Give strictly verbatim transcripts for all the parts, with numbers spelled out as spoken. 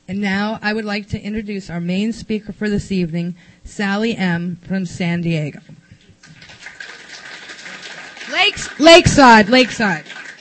And now I would like to introduce our main speaker for this evening, Sally M. from San Diego. Lakes, Lakeside, Lakeside.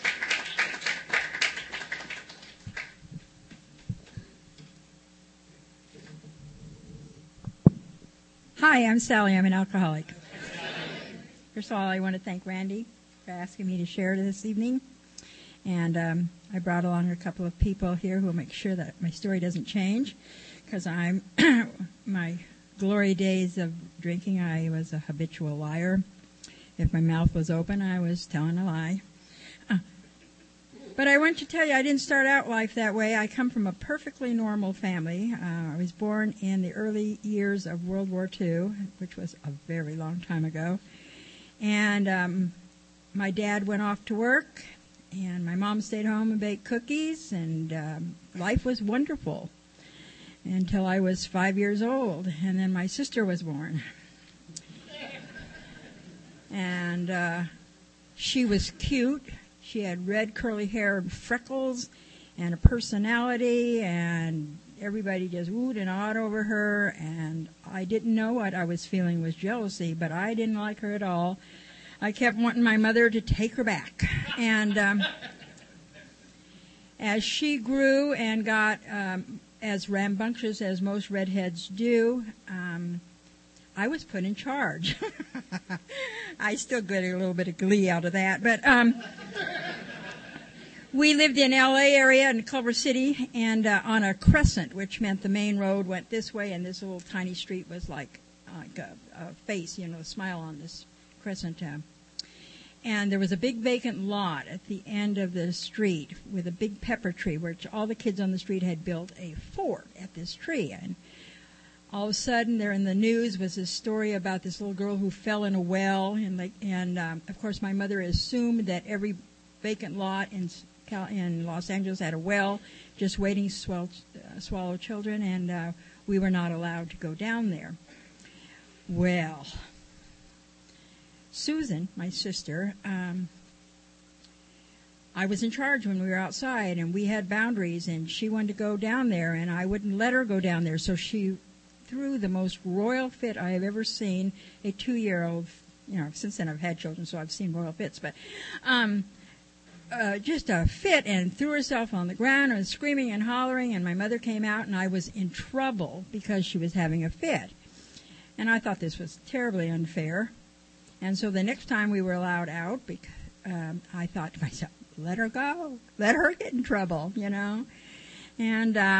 Hi, I'm Sally. I'm an alcoholic. First of all, I want to thank Randy for asking me to share this evening. And um, I brought along a couple of people here who will make sure that my story doesn't change, because I'm my glory days of drinking, I was a habitual liar. If my mouth was open, I was telling a lie. Uh, but I want to tell you, I didn't start out life that way. I come from a perfectly normal family. Uh, I was born in the early years of World War Two, which was a very long time ago. And um, my dad went off to work, and my mom stayed home and baked cookies, and um, life was wonderful until I was five years old, and then my sister was born. And uh, she was cute. She had red curly hair and freckles and a personality, and everybody just wooed and awed over her. And I didn't know what I was feeling was jealousy, but I didn't like her at all. I kept wanting my mother to take her back. And um, as she grew and got um, as rambunctious as most redheads do, um, I was put in charge. I still get a little bit of glee out of that. But um, we lived in L A area in Culver City, and uh, on a crescent, which meant the main road went this way, and this little tiny street was like, like a, a face, you know, a smile on this crescent. Uh, and there was a big vacant lot at the end of the street with a big pepper tree, which all the kids on the street had built a fort at this tree. And all of a sudden, there in the news was this story about this little girl who fell in a well, and like, and um, of course, my mother assumed that every vacant lot in in Los Angeles had a well, just waiting to swell, uh, swallow children, and uh, we were not allowed to go down there. Well, Susan, my sister, um, I was in charge when we were outside, and we had boundaries, and she wanted to go down there, and I wouldn't let her go down there, so she threw the most royal fit I have ever seen a two-year-old, you know, since then I've had children, so I've seen royal fits, but um, uh, just a fit, and threw herself on the ground and was screaming and hollering, and my mother came out, and I was in trouble because she was having a fit. And I thought this was terribly unfair. And so the next time we were allowed out, because, um, I thought to myself, let her go. Let her get in trouble, you know. And uh,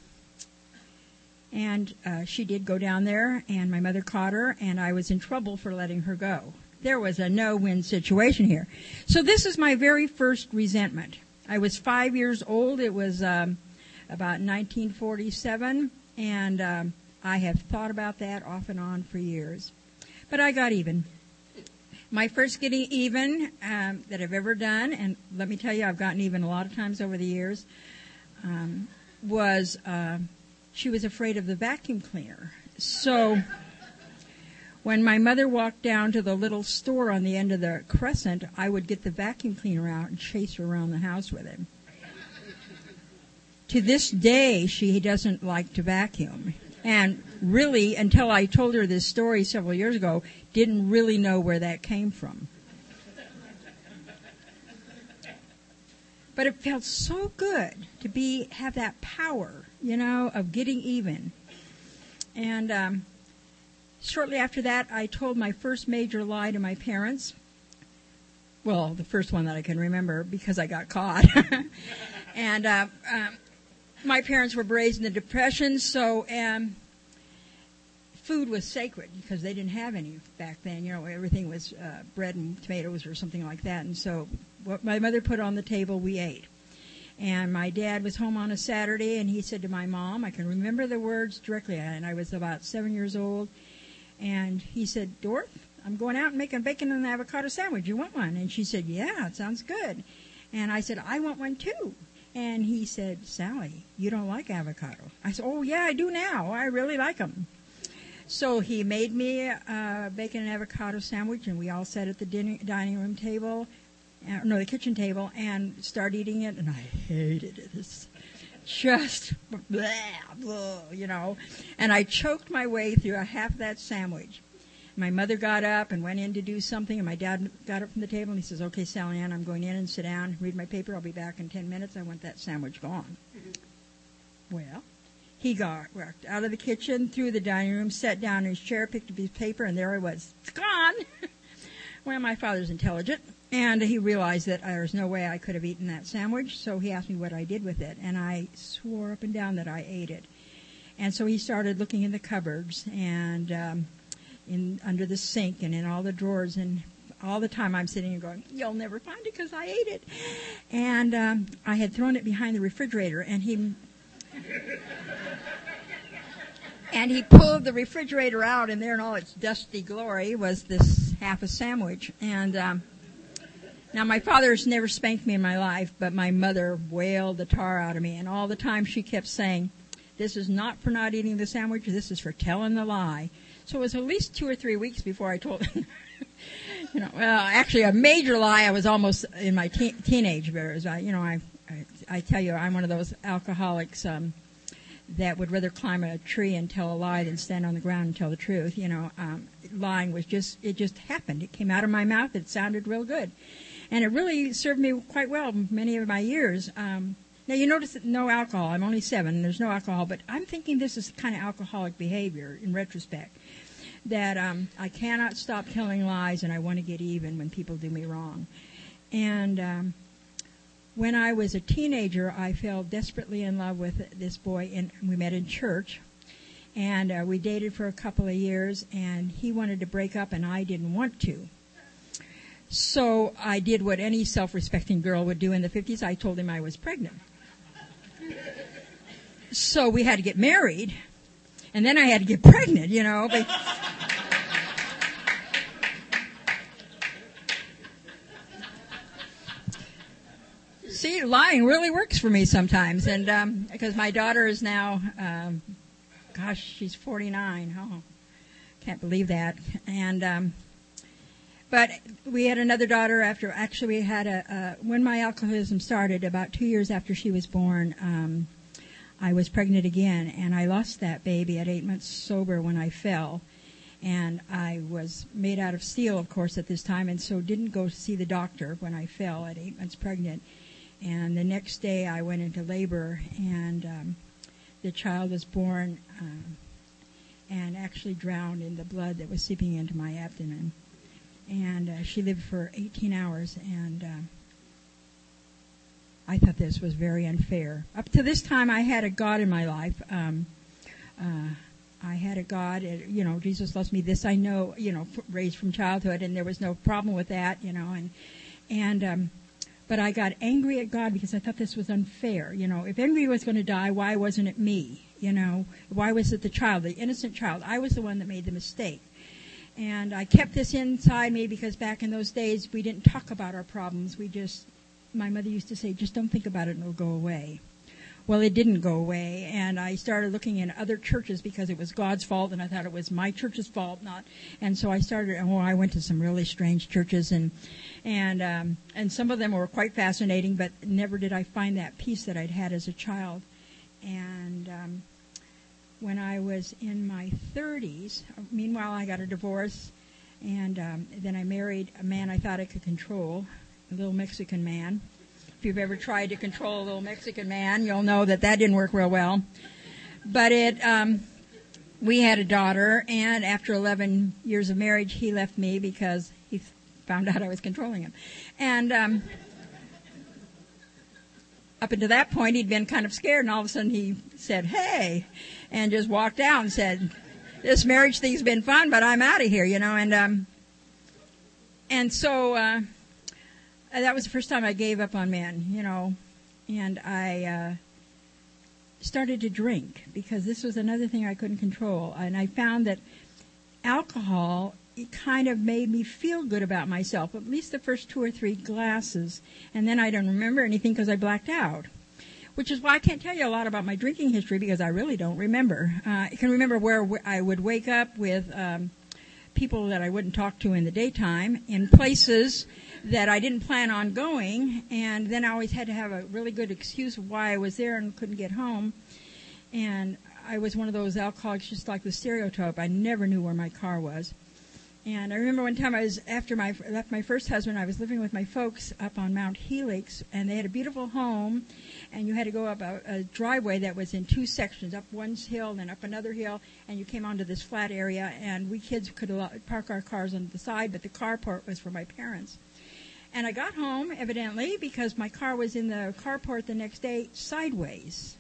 and uh, she did go down there, and my mother caught her, and I was in trouble for letting her go. There was a no-win situation here. So this is my very first resentment. I was five years old. It was um, about nineteen forty-seven, and um, I have thought about that off and on for years. But I got even. My first getting even um, that I've ever done, and let me tell you, I've gotten even a lot of times over the years, um, was uh, she was afraid of the vacuum cleaner. So when my mother walked down to the little store on the end of the crescent, I would get the vacuum cleaner out and chase her around the house with it. To this day, she doesn't like to vacuum. And really, until I told her this story several years ago, didn't really know where that came from. But it felt so good to be have that power, you know, of getting even. And um, shortly after that, I told my first major lie to my parents. Well, the first one that I can remember, because I got caught. and uh, um, my parents were raised in the Depression, so um, food was sacred because they didn't have any back then. You know, everything was uh, bread and tomatoes or something like that. And so what my mother put on the table, we ate. And my dad was home on a Saturday, and he said to my mom, I can remember the words directly, and I was about seven years old, and he said, Dorothy, I'm going out and making bacon and avocado sandwich. You want one? And she said, yeah, it sounds good. And I said, I want one too. And he said, Sally, you don't like avocado. I said, oh, yeah, I do now. I really like them. So he made me a bacon and avocado sandwich, and we all sat at the dinner, dining room table, uh, no, the kitchen table, and started eating it, and I hated it. It's just, blah, blah, you know, and I choked my way through a half of that sandwich. My mother got up and went in to do something, and my dad got up from the table, and he says, okay, Sally Ann, I'm going in and sit down, read my paper, I'll be back in ten minutes. I want that sandwich gone. Well, he got walked out of the kitchen, through the dining room, sat down in his chair, picked up his paper, and there I was. It's gone. Well, my father's intelligent, and he realized that there was no way I could have eaten that sandwich, so he asked me what I did with it, and I swore up and down that I ate it. And so he started looking in the cupboards and um, in under the sink and in all the drawers, and all the time I'm sitting and going, you'll never find it because I ate it. And um, I had thrown it behind the refrigerator, and he... And he pulled the refrigerator out, and there in all its dusty glory was this half a sandwich. And um, now my father's never spanked me in my life, but my mother wailed the tar out of me. And all the time she kept saying, this is not for not eating the sandwich, this is for telling the lie. So it was at least two or three weeks before I told him. you know, well, actually a major lie. I was almost in my te- teenage years. I, you know, I, I, I tell you, I'm one of those alcoholics um, that would rather climb a tree and tell a lie than stand on the ground and tell the truth. You know, um, lying was just, it just happened. It came out of my mouth. It sounded real good. And it really served me quite well many of my years. Um, now, you notice that no alcohol. I'm only seven, and there's no alcohol. But I'm thinking this is kind of alcoholic behavior in retrospect, that um, I cannot stop telling lies, and I want to get even when people do me wrong. And... Um, When I was a teenager, I fell desperately in love with this boy, and we met in church, and uh, we dated for a couple of years, and he wanted to break up, and I didn't want to. So I did what any self-respecting girl would do in the fifties. I told him I was pregnant. So we had to get married, and then I had to get pregnant, you know. But see, lying really works for me sometimes, and um, because my daughter is now, um, gosh, she's forty-nine. Oh, can't believe that. And um, but we had another daughter after. Actually, we had a uh, when my alcoholism started, about two years after she was born. Um, I was pregnant again, and I lost that baby at eight months sober when I fell. And I was made out of steel, of course, at this time, and so didn't go to see the doctor when I fell at eight months pregnant. And the next day I went into labor, and um, the child was born um, and actually drowned in the blood that was seeping into my abdomen. And uh, she lived for eighteen hours, and uh, I thought this was very unfair. Up to this time, I had a God in my life. Um, uh, I had a God, uh, you know, Jesus loves me. This I know, you know, raised from childhood, and there was no problem with that, you know, and and. Um, But I got angry at God because I thought this was unfair. You know, if anybody was going to die, why wasn't it me? You know, why was it the child, the innocent child? I was the one that made the mistake. And I kept this inside me because back in those days, we didn't talk about our problems. We just, my mother used to say, just don't think about it and it'll go away. Well, it didn't go away, and I started looking in other churches because it was God's fault, and I thought it was my church's fault, not. And so I started. Oh, I went to some really strange churches, and and um, and some of them were quite fascinating, but never did I find that peace that I'd had as a child. And um, when I was in my thirties, meanwhile I got a divorce, and um, then I married a man I thought I could control, a little Mexican man. If you've ever tried to control a little Mexican man, you'll know that that didn't work real well. But it, um, we had a daughter, and after eleven years of marriage, he left me because he found out I was controlling him. And um, up until that point, he'd been kind of scared, and all of a sudden he said, hey, and just walked out and said, this marriage thing's been fun, but I'm out of here, you know. And um, and so... Uh, That was the first time I gave up on men, you know, and I uh, started to drink because this was another thing I couldn't control. And I found that alcohol, it kind of made me feel good about myself, at least the first two or three glasses, and then I don't remember anything because I blacked out, which is why I can't tell you a lot about my drinking history because I really don't remember. Uh, I can remember where I would wake up with... Um, people that I wouldn't talk to in the daytime, in places that I didn't plan on going, and then I always had to have a really good excuse of why I was there and couldn't get home. And I was one of those alcoholics, just like the stereotype. I never knew where my car was. And I remember one time I was, after I left my first husband, I was living with my folks up on Mount Helix, and they had a beautiful home, and you had to go up a, a driveway that was in two sections, up one hill, then up another hill, and you came onto this flat area, and we kids could park our cars on the side, but the carport was for my parents. And I got home, evidently, because my car was in the carport the next day sideways.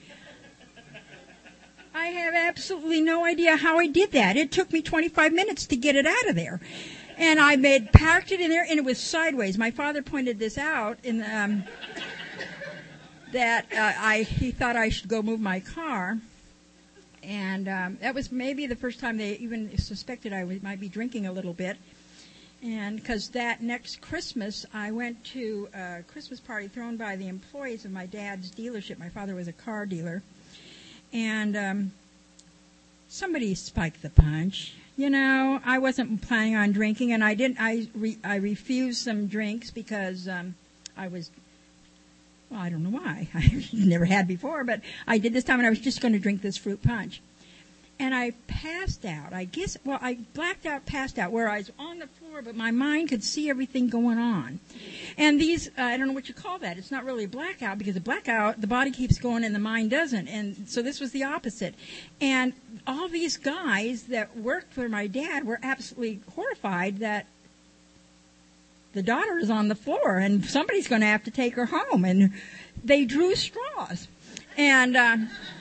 I have absolutely no idea how I did that. It took me twenty-five minutes to get it out of there. And I made, parked it in there, and it was sideways. My father pointed this out in the, um, that uh, I he thought I should go move my car. And um, that was maybe the first time they even suspected I w- might be drinking a little bit. And because that next Christmas, I went to a Christmas party thrown by the employees of my dad's dealership. My father was a car dealer. And um, somebody spiked the punch. You know, I wasn't planning on drinking, and I didn't. I re, I refused some drinks because um, I was. Well, I don't know why. I never had before, but I did this time, and I was just going to drink this fruit punch. And I passed out. I guess, well, I blacked out, passed out, where I was on the floor, but my mind could see everything going on. And these, uh, I don't know what you call that. It's not really a blackout, because a blackout, the body keeps going and the mind doesn't. And so this was the opposite. And all these guys that worked for my dad were absolutely horrified that the daughter is on the floor and somebody's going to have to take her home. And they drew straws. And, uh,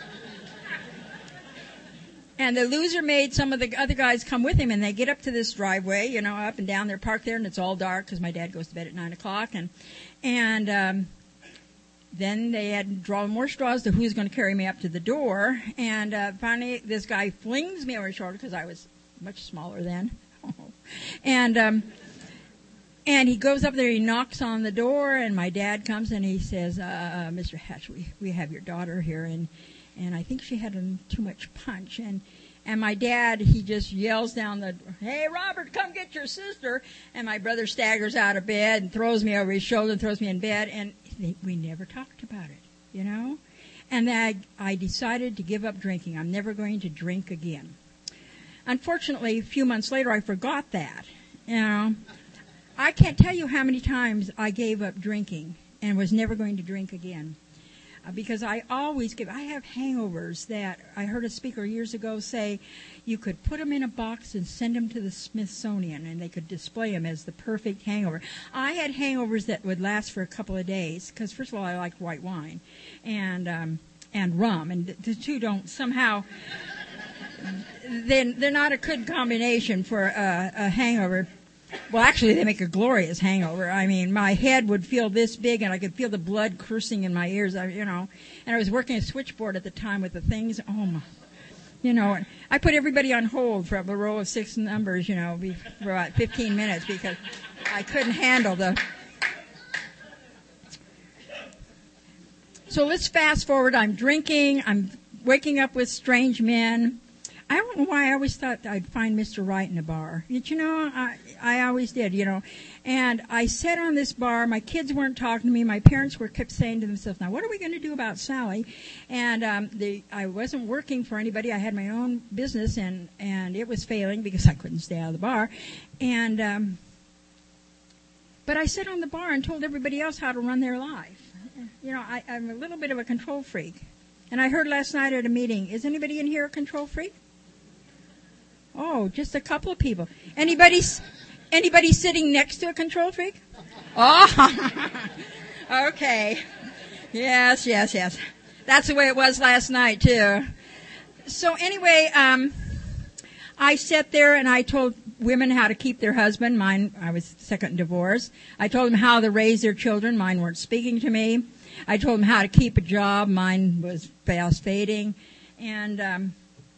And the loser made some of the other guys come with him, and they get up to this driveway, you know, up and down. They're parked there, and it's all dark because my dad goes to bed at nine o'clock. And and um, then they had to draw more straws to who's going to carry me up to the door. And uh, finally, this guy flings me over his shoulder because I was much smaller then. and um, and he goes up there, he knocks on the door, and my dad comes and he says, uh, Mister Hatch, we, we have your daughter here, and And I think she had too much punch. And and my dad, he just yells down the, hey, Robert, come get your sister. And my brother staggers out of bed and throws me over his shoulder and throws me in bed. And they, we never talked about it, you know. And then I, I decided to give up drinking. I'm never going to drink again. Unfortunately, a few months later, I forgot that. You know, I can't tell you how many times I gave up drinking and was never going to drink again. Because I always give, I have hangovers that I heard a speaker years ago say you could put them in a box and send them to the Smithsonian and they could display them as the perfect hangover. I had hangovers that would last for a couple of days because, first of all, I like white wine and um, and rum, and the two don't somehow, they're, they're not a good combination for a, a hangover. Well, actually, they make a glorious hangover. I mean, my head would feel this big, and I could feel the blood coursing in my ears, I, you know. And I was working a switchboard at the time with the things. Oh, my. You know, I put everybody on hold for a row of six numbers, you know, for about fifteen minutes because I couldn't handle the... So let's fast forward. I'm drinking. I'm waking up with strange men. I don't know why I always thought I'd find Mister Right in a bar. But, you know, I, I always did, you know. And I sat on this bar. My kids weren't talking to me. My parents were kept saying to themselves, now, what are we going to do about Sally? And um, the, I wasn't working for anybody. I had my own business, and, and it was failing because I couldn't stay out of the bar. And um, but I sat on the bar and told everybody else how to run their life. You know, I, I'm a little bit of a control freak. And I heard last night at a meeting, is anybody in here a control freak? Oh, just a couple of people. Anybody, anybody sitting next to a control freak? Oh, okay. Yes, yes, yes. That's the way it was last night, too. So anyway, um, I sat there and I told women how to keep their husband. Mine, I was second divorce. I told them how to raise their children. Mine weren't speaking to me. I told them how to keep a job. Mine was fast fading. And, um,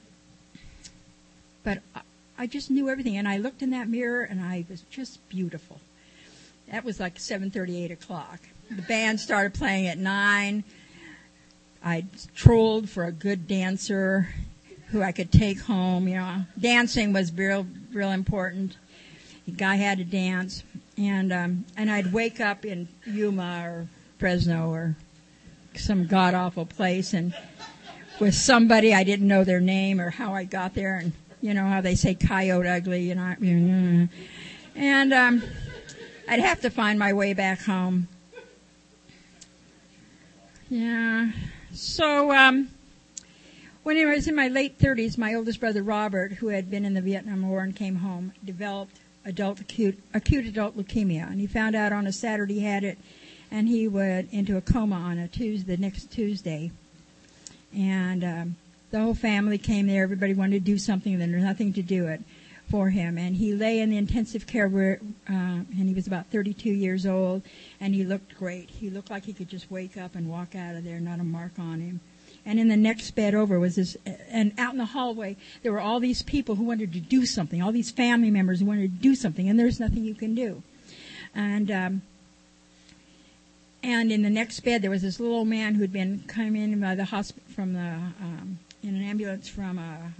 but I just knew everything. And I looked in that mirror and I was just beautiful. That was like seven thirty, eight o'clock. The band started playing at nine. I trolled for a good dancer who I could take home. You know, dancing was real, real important. The guy had to dance, and um, and I'd wake up in Yuma or Fresno or some god awful place, and with somebody I didn't know their name or how I got there, and you know how they say coyote ugly, you know, and um, I'd have to find my way back home. Yeah. So um, when I was in my late thirties, my oldest brother Robert, who had been in the Vietnam War and came home, developed adult acute, acute adult leukemia, and he found out on a Saturday he had it, and he went into a coma on a Tuesday, the next Tuesday, and um, the whole family came there. Everybody wanted to do something, and there was nothing to do it for him. And he lay in the intensive care, where, uh, and he was about thirty-two years old, and he looked great. He looked like he could just wake up and walk out of there, not a mark on him. And in the next bed over was this, and out in the hallway, there were all these people who wanted to do something, all these family members who wanted to do something, and there's nothing you can do. And um, and in the next bed, there was this little old man who had been coming in by the hospital from the um, in an ambulance from a,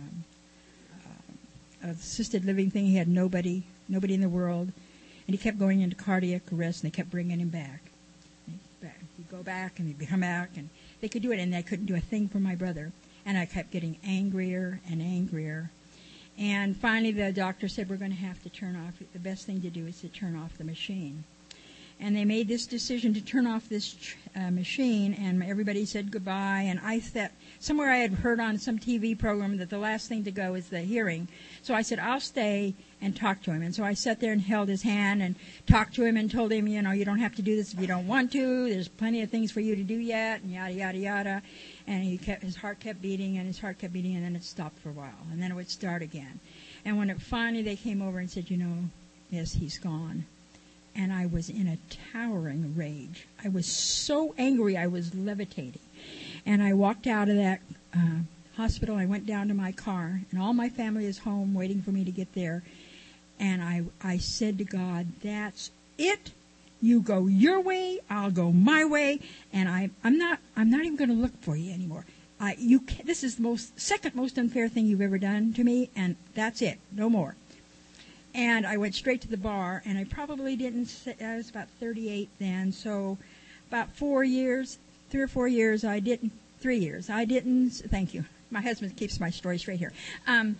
a, a assisted living thing. He had nobody, nobody in the world, and he kept going into cardiac arrest, and they kept bringing him back. He'd go back, and he'd come back, and they could do it, and they couldn't do a thing for my brother. And I kept getting angrier and angrier. And finally, the doctor said, we're going to have to turn off. The best thing to do is to turn off the machine. And they made this decision to turn off this uh, machine, and everybody said goodbye. And I thought, somewhere I had heard on some T V program that the last thing to go is the hearing. So I said, I'll stay and talk to him. And so I sat there and held his hand and talked to him and told him, you know, you don't have to do this if you don't want to. There's plenty of things for you to do yet, and yada, yada, yada. And he kept, his heart kept beating, and his heart kept beating, and then it stopped for a while. And then it would start again. And when it finally they came over and said, you know, yes, he's gone. And I was in a towering rage. I was so angry I was levitating. And I walked out of that uh, hospital. I went down to my car, and all my family is home waiting for me to get there. And I, I said to God, that's it. You go your way, I'll go my way, and I, I'm not I'm not even going to look for you anymore. I, you can, this is the most second most unfair thing you've ever done to me, and that's it, no more. And I went straight to the bar, and I probably didn't say, I was about thirty-eight then, so about four years, three or four years, I didn't, three years, I didn't, thank you. My husband keeps my story straight here. Um,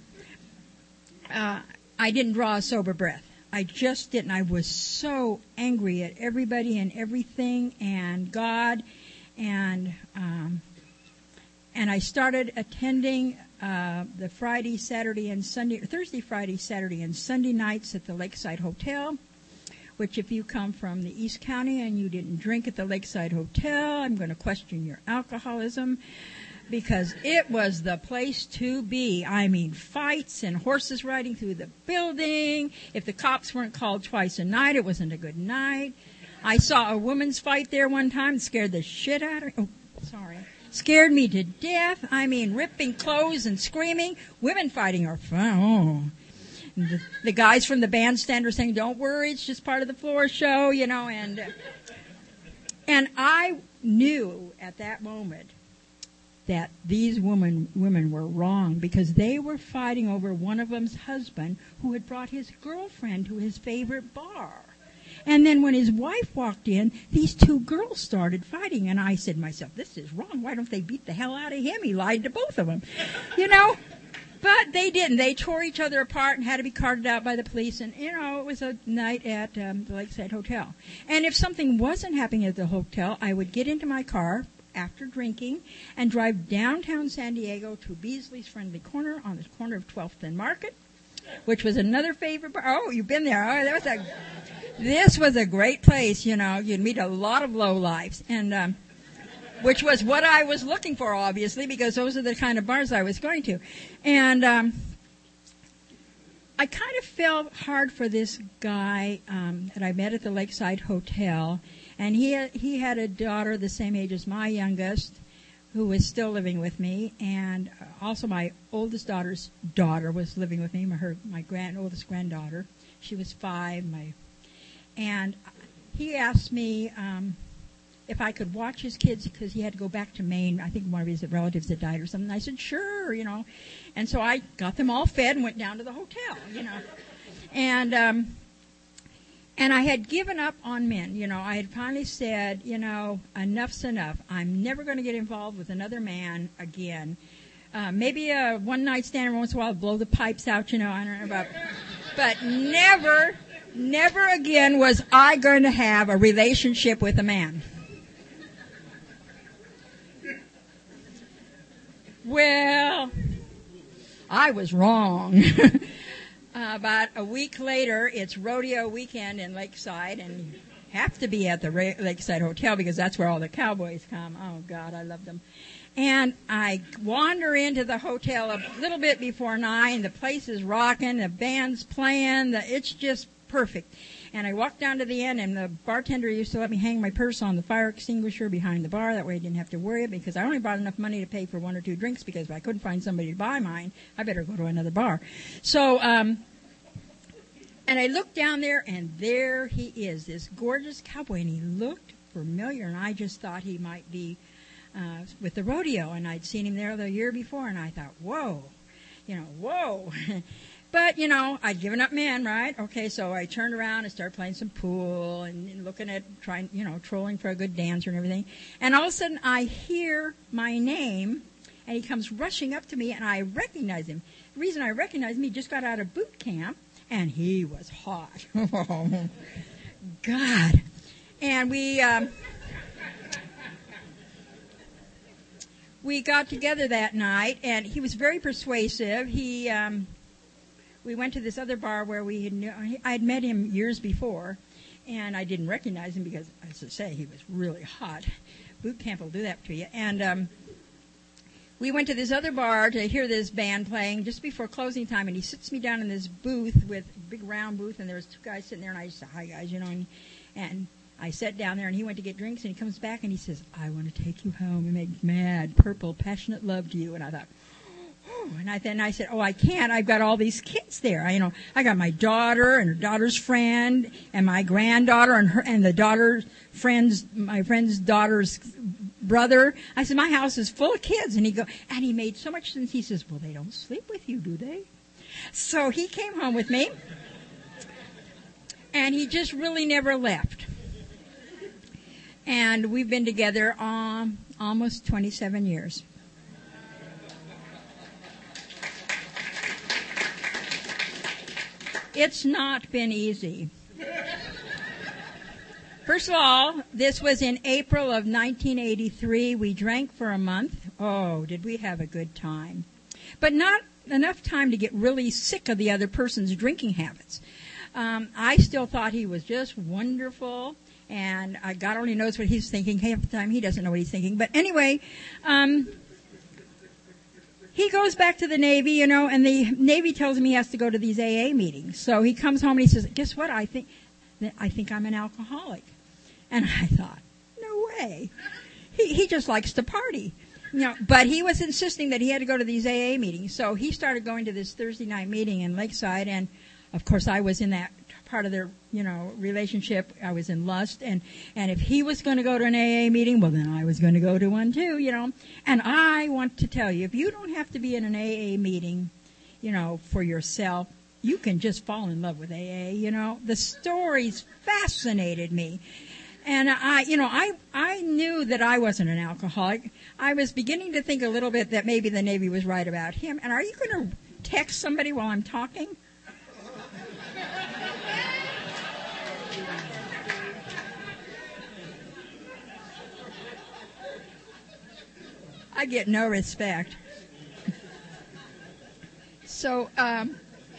uh, I didn't draw a sober breath. I just didn't. I was so angry at everybody and everything and God, and um, and I started attending uh, the Friday, Saturday, and Sunday, Thursday, Friday, Saturday, and Sunday nights at the Lakeside Hotel, which if you come from the East County and you didn't drink at the Lakeside Hotel, I'm going to question your alcoholism, because it was the place to be. I mean, fights and horses riding through the building. If the cops weren't called twice a night, it wasn't a good night. I saw a woman's fight there one time, scared the shit out of me. Oh, sorry. Scared me to death. I mean, ripping clothes and screaming. Women fighting are fun. Oh. The, the guys from the bandstand are saying, don't worry, it's just part of the floor show, you know. And, and I knew at that moment that these women women were wrong, because they were fighting over one of them's husband who had brought his girlfriend to his favorite bar. And then when his wife walked in, these two girls started fighting. And I said to myself, this is wrong. Why don't they beat the hell out of him? He lied to both of them. You know? But they didn't. They tore each other apart and had to be carted out by the police. And, you know, it was a night at um, the Lakeside Hotel. And if something wasn't happening at the hotel, I would get into my car after drinking and drive downtown San Diego to Beasley's Friendly Corner on the corner of twelfth and Market, which was another favorite bar. Oh, you've been there. Oh, that was a, this was a great place, you know. You'd meet a lot of lowlifes, and um, which was what I was looking for, obviously, because those are the kind of bars I was going to. And um, I kind of felt hard for this guy um, that I met at the Lakeside Hotel. And he had, he had a daughter the same age as my youngest, who was still living with me, and also my oldest daughter's daughter was living with me, my, her, my grand oldest granddaughter. She was five. My, and he asked me, um, if I could watch his kids because he had to go back to Maine. I think one of his relatives had died or something. I said, sure, you know. And so I got them all fed and went down to the hotel, you know. And um, and I had given up on men. You know, I had finally said, you know, enough's enough. I'm never going to get involved with another man again. Uh, maybe a one-night stand every once in a while, blow the pipes out, you know, I don't know about. But never, never again was I going to have a relationship with a man. Well, I was wrong. uh, about a week later, it's rodeo weekend in Lakeside, and you have to be at the Ra- Lakeside Hotel because that's where all the cowboys come. Oh, God, I love them. And I wander into the hotel a little bit before nine. The place is rocking. The band's playing. The, it's just perfect. And I walked down to the end, and the bartender used to let me hang my purse on the fire extinguisher behind the bar. That way I didn't have to worry, because I only brought enough money to pay for one or two drinks, because if I couldn't find somebody to buy mine, I better go to another bar. So, um, and I looked down there, and there he is, this gorgeous cowboy, and he looked familiar, and I just thought he might be uh, with the rodeo, and I'd seen him there the year before, and I thought, whoa, you know, whoa. But, you know, I'd given up men, right? Okay, so I turned around and started playing some pool and, and looking at, trying, you know, trolling for a good dancer and everything. And all of a sudden I hear my name, and he comes rushing up to me, and I recognize him. The reason I recognize him, he just got out of boot camp, and he was hot. Oh, God. And we, um, we got together that night, and he was very persuasive. He, um... We went to this other bar where we had knew, I had met him years before, and I didn't recognize him because, as I say, he was really hot. Boot camp will do that to you. And um, we went to this other bar to hear this band playing just before closing time, and he sits me down in this booth with a big round booth, and there was two guys sitting there, and I just said, hi, guys, you know, and, and I sat down there, and he went to get drinks, and he comes back, and he says, I want to take you home and make mad, purple, passionate love to you. And I thought, and I then I said, "Oh, I can't. I've got all these kids there. I, you know, I got my daughter and her daughter's friend, and my granddaughter and her and the daughter's friend's my friend's daughter's brother." I said, "My house is full of kids." And he go, and he made so much sense. He says, "Well, they don't sleep with you, do they?" So he came home with me, and he just really never left. And we've been together um, almost twenty-seven years. It's not been easy. First of all, this was in April of nineteen eighty-three. We drank for a month. Oh, did we have a good time. But not enough time to get really sick of the other person's drinking habits. Um, I still thought he was just wonderful, and uh, God only knows what he's thinking. Half the time he doesn't know what he's thinking. But anyway, um, he goes back to the Navy, you know, and the Navy tells him he has to go to these A A meetings. So he comes home and he says, guess what? I think I think I'm an alcoholic. And I thought, no way. He he just likes to party. You know, but he was insisting that he had to go to these A A meetings. So he started going to this Thursday night meeting in Lakeside, and of course I was in that part of their, you know, relationship. I was in lust, and, and if he was going to go to an A A meeting, well, then I was going to go to one too, you know. And I want to tell you, if you don't have to be in an A A meeting, you know, for yourself, you can just fall in love with A A, you know. The stories fascinated me. And I, you know, I, I knew that I wasn't an alcoholic. I was beginning to think a little bit that maybe the Navy was right about him. And are you going to text somebody while I'm talking? I get no respect. So, um,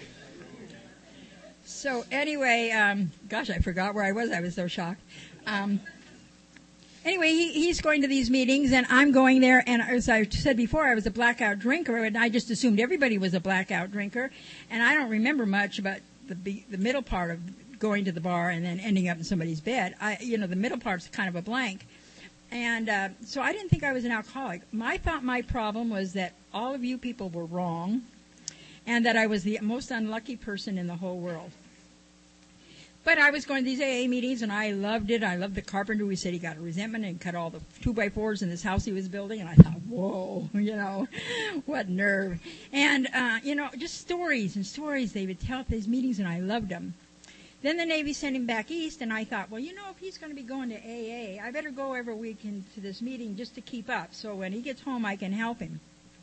so anyway, um, gosh, I forgot where I was. I was so shocked. Um, anyway, he, he's going to these meetings, and I'm going there. And as I said before, I was a blackout drinker, and I just assumed everybody was a blackout drinker. And I don't remember much about the the middle part of going to the bar and then ending up in somebody's bed. I, you know, the middle part's kind of a blank. And uh, so I didn't think I was an alcoholic. I thought my problem was that all of you people were wrong, and that I was the most unlucky person in the whole world. But I was going to these A A meetings, and I loved it. I loved the carpenter who said he got a resentment and cut all the two-by-fours in this house he was building. And I thought, whoa, you know, what nerve. And, uh, you know, just stories and stories they would tell at these meetings, and I loved them. Then the Navy sent him back east, and I thought, well, you know, if he's going to be going to A A, I better go every week into this meeting just to keep up. So when he gets home, I can help him.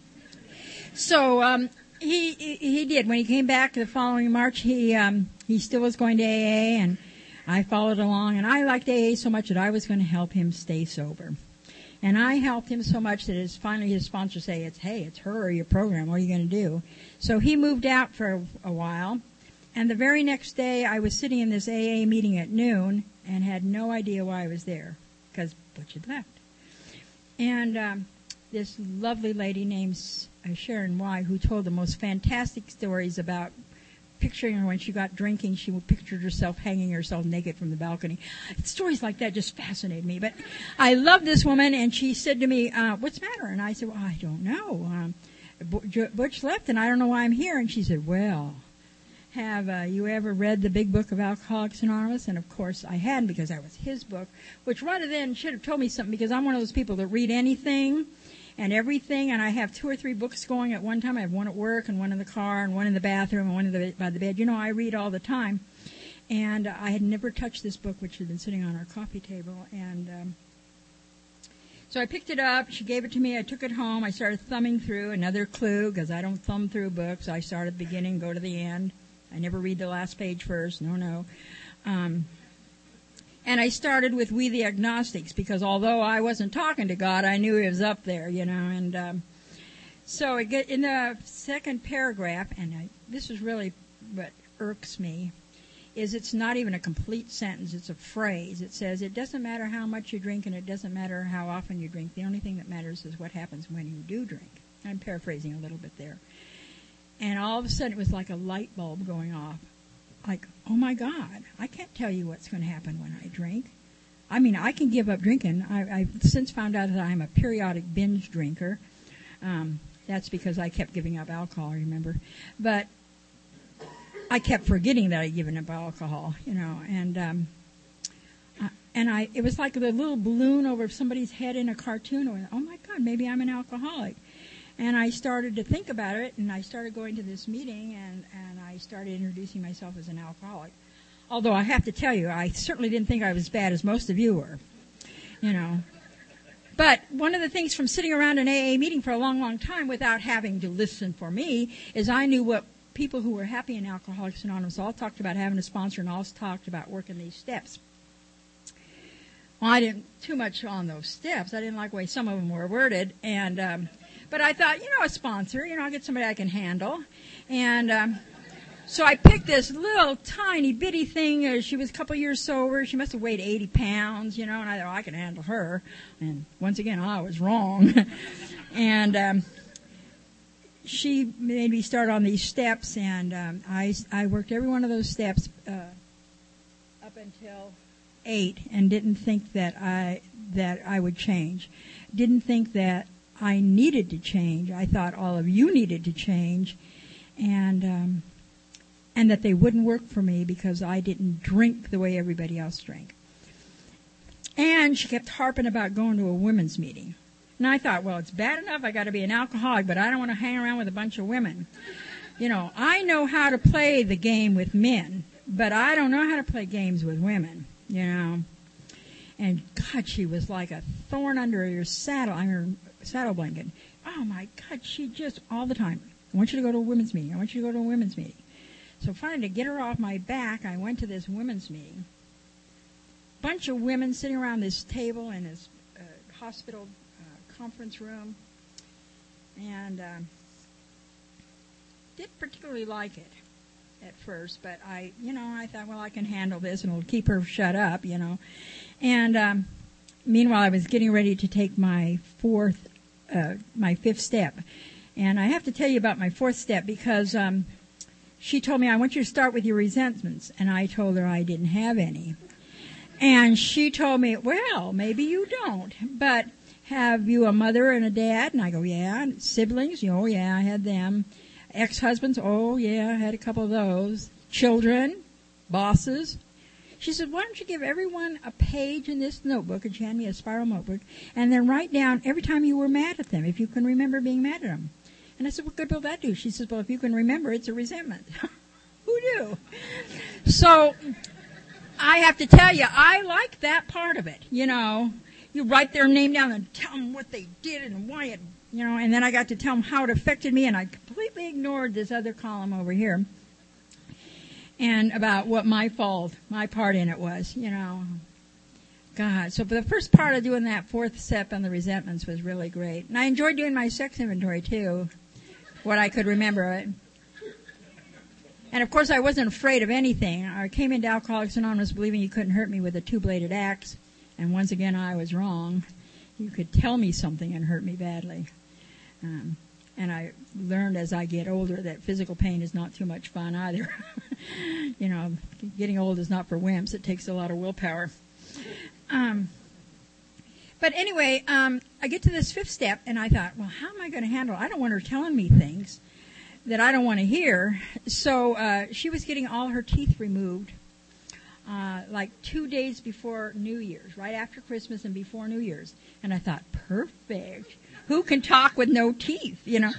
So um, he, he he did. When he came back the following March, he um, he still was going to A A, and I followed along. And I liked A A so much that I was going to help him stay sober. And I helped him so much that his, finally his sponsor say, "It's hey, it's her or your program. What are you going to do?" So he moved out for a, a while. And the very next day, I was sitting in this A A meeting at noon and had no idea why I was there, because Butch had left. And um, this lovely lady named uh, Sharon Y., who told the most fantastic stories about picturing her when she got drinking, she pictured herself hanging herself naked from the balcony. Stories like that just fascinated me. But I love this woman, and she said to me, uh, "What's the matter?" And I said, "Well, I don't know. Um, Butch left, and I don't know why I'm here." And she said, "Well, have uh, you ever read the big book of Alcoholics Anonymous?" And of course I hadn't, because that was his book, which rather than should have told me something, because I'm one of those people that read anything and everything, and I have two or three books going at one time. I have one at work and one in the car and one in the bathroom and one in the, by the bed. You know, I read all the time. And I had never touched this book, which had been sitting on our coffee table. And um, so I picked it up. She gave it to me. I took it home. I started thumbing through. Another clue, because I don't thumb through books. I start at the beginning, go to the end. I never read the last page first. No, no. Um, and I started with We the Agnostics, because although I wasn't talking to God, I knew He was up there, you know. And um, so it get, in the second paragraph, and I, this is really what irks me, is it's not even a complete sentence. It's a phrase. It says, "It doesn't matter how much you drink, and it doesn't matter how often you drink. The only thing that matters is what happens when you do drink." I'm paraphrasing a little bit there. And all of a sudden, it was like a light bulb going off. Like, oh, my God, I can't tell you what's going to happen when I drink. I mean, I can give up drinking. I, I've since found out that I'm a periodic binge drinker. Um, that's because I kept giving up alcohol, remember. But I kept forgetting that I'd given up alcohol, you know. And um, uh, and I it was like the little balloon over somebody's head in a cartoon. Or, oh, my God, maybe I'm an alcoholic. And I started to think about it, and I started going to this meeting, and, and I started introducing myself as an alcoholic. Although I have to tell you, I certainly didn't think I was as bad as most of you were, you know. But one of the things from sitting around an A A meeting for a long, long time without having to listen for me is I knew what people who were happy in Alcoholics Anonymous all talked about having a sponsor, and all talked about working these steps. Well, I didn't too much on those steps. I didn't like the way some of them were worded, and um, but I thought, you know, a sponsor, you know, I'll get somebody I can handle. And um, so I picked this little tiny bitty thing. Uh, she was a couple years sober. She must have weighed eighty pounds, you know, and I thought, oh, I can handle her. And once again, I was wrong. and um, she made me start on these steps, and um, I, I worked every one of those steps uh, up until eight, and didn't think that I that I would change. Didn't think that I needed to change. I thought all of you needed to change, and um, and that they wouldn't work for me because I didn't drink the way everybody else drank. And she kept harping about going to a women's meeting. And I thought, well, it's bad enough I got to be an alcoholic, but I don't want to hang around with a bunch of women. You know, I know how to play the game with men, but I don't know how to play games with women, you know. And God, she was like a thorn under your saddle, I mean, saddle blanket. Oh my God, she just all the time, I want you to go to a women's meeting. I want you to go to a women's meeting. So finally, to get her off my back, I went to this women's meeting. Bunch of women sitting around this table in this uh, hospital uh, conference room, and uh, didn't particularly like it at first, but I, you know, I thought, well, I can handle this, and it'll keep her shut up, you know. And um, meanwhile, I was getting ready to take my fourth, uh, my fifth step. And I have to tell you about my fourth step because um, she told me, I want you to start with your resentments. And I told her I didn't have any. And she told me, well, maybe you don't, but have you a mother and a dad? And I go, yeah. And siblings? Oh, yeah, I had them. Ex-husbands? Oh, yeah, I had a couple of those. Children? Bosses? She said, why don't you give everyone a page in this notebook, and she handed me a spiral notebook, and then write down every time you were mad at them, if you can remember being mad at them. And I said, what good will that do? She says, well, if you can remember, it's a resentment. Who knew? So I have to tell you, I like that part of it. You know, you write their name down and tell them what they did and why it, you know, and then I got to tell them how it affected me, and I completely ignored this other column over here and about what my fault, my part in it was, you know. God, so the first part of doing that fourth step on the resentments was really great. And I enjoyed doing my sex inventory, too, what I could remember of it. And, of course, I wasn't afraid of anything. I came into Alcoholics Anonymous believing you couldn't hurt me with a two-bladed axe. And once again, I was wrong. You could tell me something and hurt me badly. Um, and I learned as I get older that physical pain is not too much fun either. You know, getting old is not for wimps. It takes a lot of willpower. Um, but anyway, um, I get to this fifth step, and I thought, well, how am I going to handle it? I don't want her telling me things that I don't want to hear. So uh, she was getting all her teeth removed uh, like two days before New Year's, right after Christmas and before New Year's. And I thought, perfect. Who can talk with no teeth, you know?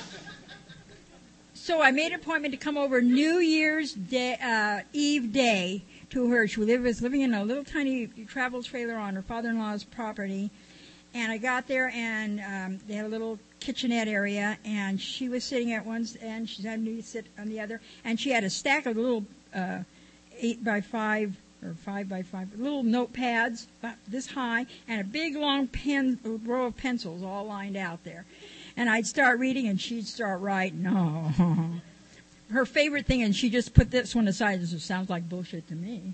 So I made an appointment to come over New Year's day, uh, Eve day to her. She was living in a little tiny travel trailer on her father-in-law's property. And I got there, and um, they had a little kitchenette area, and she was sitting at one end, she had me sit on the other, and she had a stack of little uh, eight by five or five by five little notepads about this high, and a big long pen row of pencils all lined out there. And I'd start reading, and she'd start writing. Oh, her favorite thing, and she just put this one aside. This sounds like bullshit to me.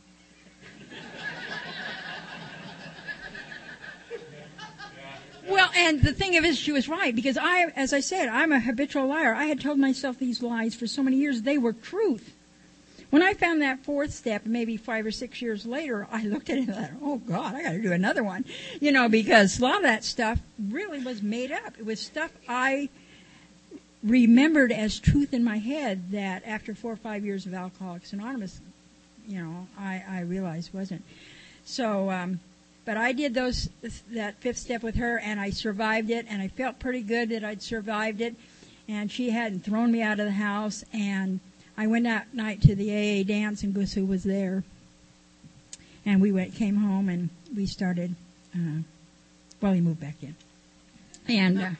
Well, and the thing of it is, she was right, because I, as I said, I'm a habitual liar. I had told myself these lies for so many years, they were truth. When I found that fourth step, maybe five or six years later, I looked at it and thought, oh, God, I got to do another one. You know, because a lot of that stuff really was made up. It was stuff I remembered as truth in my head that after four or five years of Alcoholics Anonymous, you know, I, I realized wasn't. So, um, but I did those that fifth step with her, and I survived it, and I felt pretty good that I'd survived it, and she hadn't thrown me out of the house, and I went that night to the A A dance, and guess who was there? And we went, came home, and we started, uh, well, he moved back in. And uh,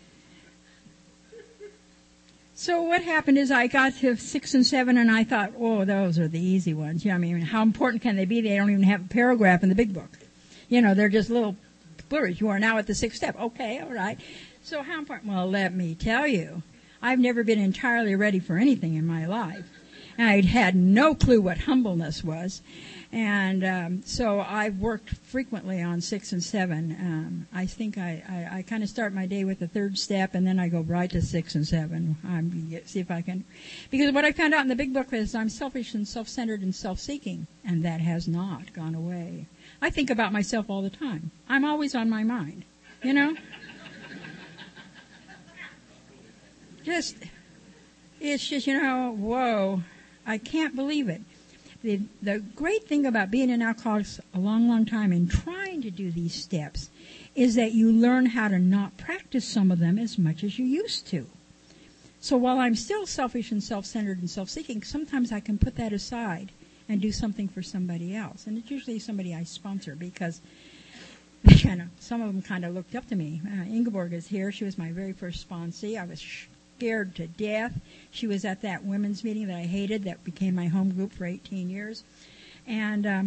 so what happened is I got to six and seven, and I thought, oh, those are the easy ones. You know, I mean, how important can they be? They don't even have a paragraph in the big book. You know, they're just little blurries. You are now at the sixth step. Okay, all right. So how important? Well, let me tell you, I've never been entirely ready for anything in my life. I'd had no clue what humbleness was. And um, so I've worked frequently on six and seven. Um, I think I, I, I kind of start my day with the third step, and then I go right to six and seven. I'm, see if I can. Because what I found out in the big book is I'm selfish and self-centered and self-seeking, and that has not gone away. I think about myself all the time. I'm always on my mind, you know? Just, it's just, you know, whoa, I can't believe it. The, the great thing about being an alcoholic a long, long time and trying to do these steps is that you learn how to not practice some of them as much as you used to. So while I'm still selfish and self-centered and self-seeking, sometimes I can put that aside and do something for somebody else. And it's usually somebody I sponsor because you know, some of them kind of looked up to me. Uh, Ingeborg is here. She was my very first sponsee. I was scared to death. She was at that women's meeting that I hated that became my home group for eighteen years. And um,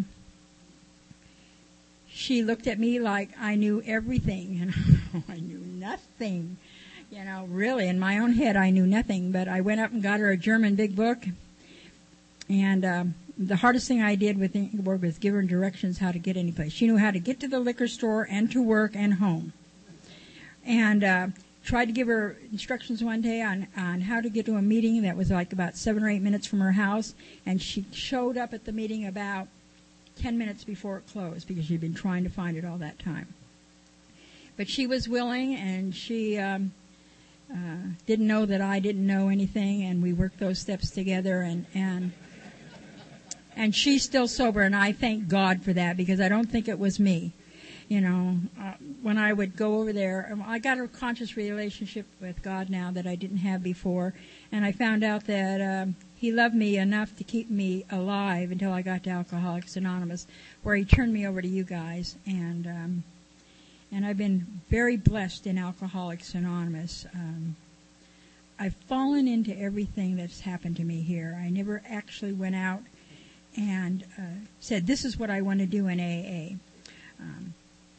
she looked at me like I knew everything. And I knew nothing. You know, really, in my own head, I knew nothing. But I went up and got her a German big book. And um, the hardest thing I did with Ingeborg was give her directions how to get any place. She knew how to get to the liquor store and to work and home. And uh, tried to give her instructions one day on, on how to get to a meeting that was like about seven or eight minutes from her house. And she showed up at the meeting about ten minutes before it closed because she'd been trying to find it all that time. But she was willing, and she um, uh, didn't know that I didn't know anything, and we worked those steps together. And, and And she's still sober, and I thank God for that, because I don't think it was me. You know, uh, when I would go over there, I got a conscious relationship with God now that I didn't have before, and I found out that um, He loved me enough to keep me alive until I got to Alcoholics Anonymous, where He turned me over to you guys, and um, and I've been very blessed in Alcoholics Anonymous. Um, I've fallen into everything that's happened to me here. I never actually went out and uh, said, this is what I want to do in A A. Um,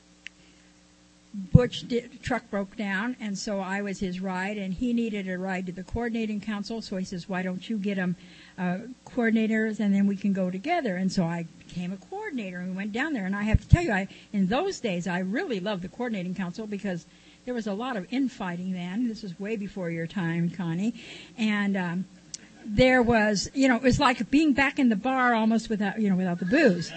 Butch did, truck broke down, and so I was his ride, and he needed a ride to the coordinating council, so he says, why don't you get them uh, coordinators, and then we can go together. And so I became a coordinator, and we went down there, and I have to tell you, I, in those days, I really loved the coordinating council, because there was a lot of infighting then. This is way before your time, Connie. And um, there was, you know, it was like being back in the bar almost without, you know, without the booze.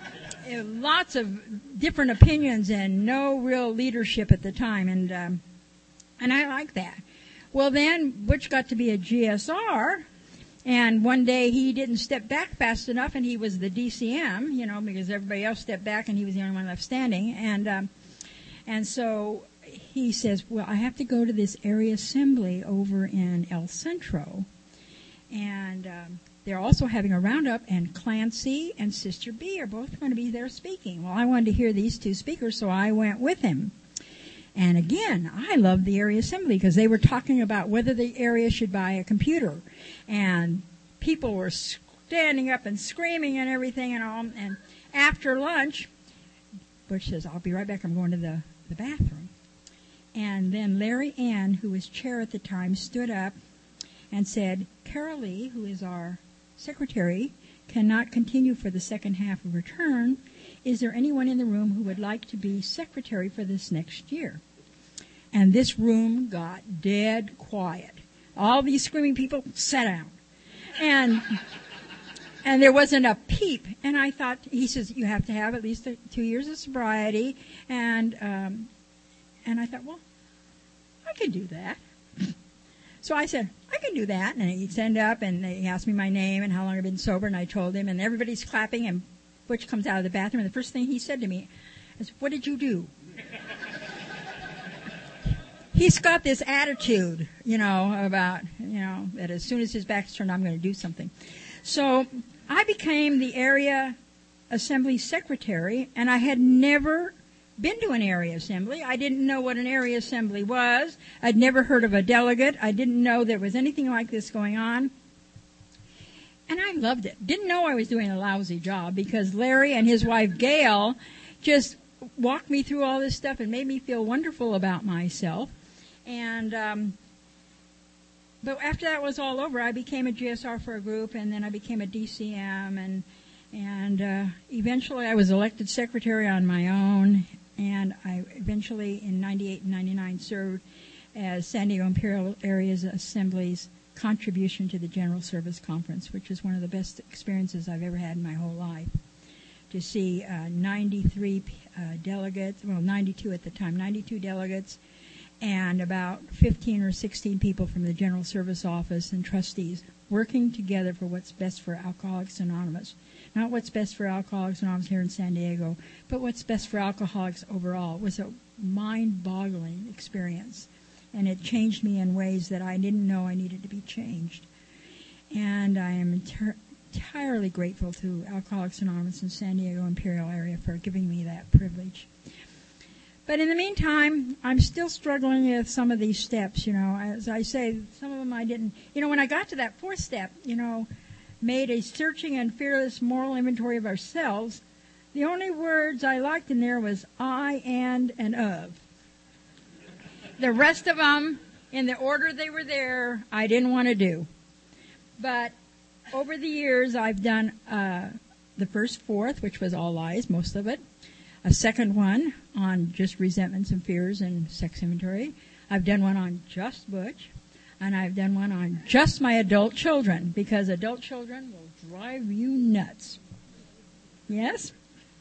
Lots of different opinions and no real leadership at the time, and um, and I like that. Well, then Butch got to be a G S R, and one day he didn't step back fast enough, and he was the D C M, you know, because everybody else stepped back, and he was the only one left standing, and um, and so he says, well, I have to go to this area assembly over in El Centro, and um, they're also having a roundup, and Clancy and Sister B are both going to be there speaking. Well, I wanted to hear these two speakers, so I went with him. And again, I loved the area assembly, because they were talking about whether the area should buy a computer. And people were standing up and screaming and everything and all. And after lunch, Butch says, I'll be right back. I'm going to the, the bathroom. And then Larry Ann, who was chair at the time, stood up and said, Carol Lee, who is our secretary, cannot continue for the second half of her term. Is there anyone in the room who would like to be secretary for this next year? And this room got dead quiet. All these screaming people sat down. And and there wasn't a peep. And I thought, he says, you have to have at least two years of sobriety. And, um, and I thought, well, I could do that. So I said, I can do that. And he'd stand up, and he asked me my name and how long I'd been sober, and I told him, and everybody's clapping, and Butch comes out of the bathroom, and the first thing he said to me is, what did you do? He's got this attitude, you know, about, you know, that as soon as his back's turned, I'm going to do something. So I became the area assembly secretary, and I had never been to an area assembly. I didn't know what an area assembly was. I'd never heard of a delegate. I didn't know there was anything like this going on. And I loved it. Didn't know I was doing a lousy job, because Larry and his wife Gail just walked me through all this stuff and made me feel wonderful about myself. And um, but after that was all over, I became a G S R for a group, and then I became a D C M, and and uh, eventually I was elected secretary on my own. And I eventually, in ninety-eight and ninety-nine, served as San Diego Imperial Areas Assembly's contribution to the General Service Conference, which is one of the best experiences I've ever had in my whole life. To see uh, ninety-three uh, delegates, well, ninety-two at the time, ninety-two delegates, and about fifteen or sixteen people from the General Service Office and trustees working together for what's best for Alcoholics Anonymous. Not what's best for Alcoholics Anonymous here in San Diego, but what's best for alcoholics overall. It was a mind-boggling experience, and it changed me in ways that I didn't know I needed to be changed. And I am inter- entirely grateful to Alcoholics Anonymous in San Diego Imperial area for giving me that privilege. But in the meantime, I'm still struggling with some of these steps, you know. As I say, some of them I didn't, you know, when I got to that fourth step, you know, made a searching and fearless moral inventory of ourselves, the only words I liked in there was I, and, and of. The rest of them, in the order they were there, I didn't want to do. But over the years, I've done uh, the first fourth, which was all lies, most of it. A second one on just resentments and fears and sex inventory. I've done one on just Butch. And I've done one on just my adult children, because adult children will drive you nuts. Yes?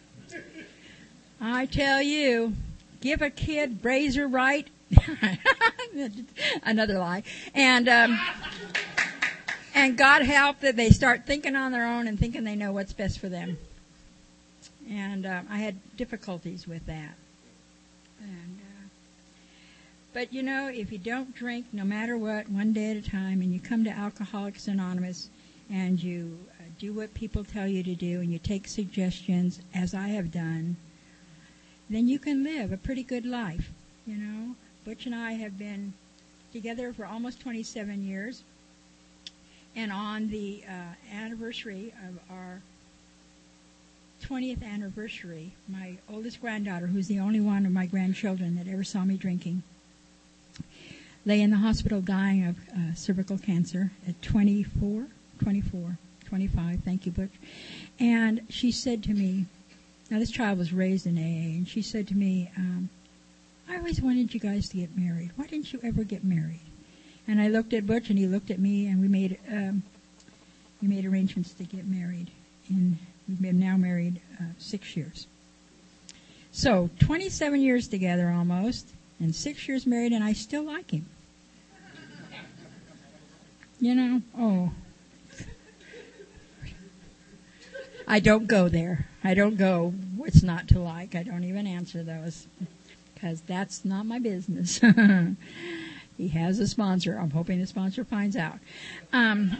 I tell you, give a kid brazier right. Another lie. And um, And God help that they start thinking on their own and thinking they know what's best for them. And uh, I had difficulties with that. And, uh, but, you know, if you don't drink, no matter what, one day at a time, and you come to Alcoholics Anonymous and you uh, do what people tell you to do and you take suggestions, as I have done, then you can live a pretty good life, you know. Butch and I have been together for almost twenty-seven years. And on the uh, anniversary of our twentieth anniversary, my oldest granddaughter, who's the only one of my grandchildren that ever saw me drinking, lay in the hospital dying of uh, cervical cancer at twenty-four, twenty-four, twenty-five, thank you, Butch. And she said to me, now this child was raised in A A, and she said to me, um, I always wanted you guys to get married. Why didn't you ever get married? And I looked at Butch, and he looked at me, and we made um, we made arrangements to get married. And we've been now married uh, six years. So twenty-seven years together almost, and six years married, and I still like him. You know, oh. I don't go there. I don't go what's not to like. I don't even answer those, because that's not my business. He has a sponsor. I'm hoping the sponsor finds out. Um,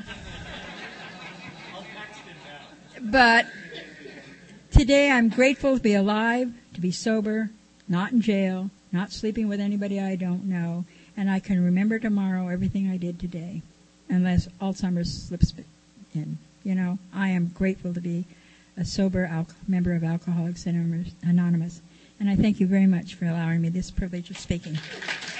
but today I'm grateful to be alive, to be sober, not in jail, not sleeping with anybody I don't know, and I can remember tomorrow everything I did today, unless Alzheimer's slips in. You know, I am grateful to be a sober al- member of Alcoholics Anonymous, and I thank you very much for allowing me this privilege of speaking.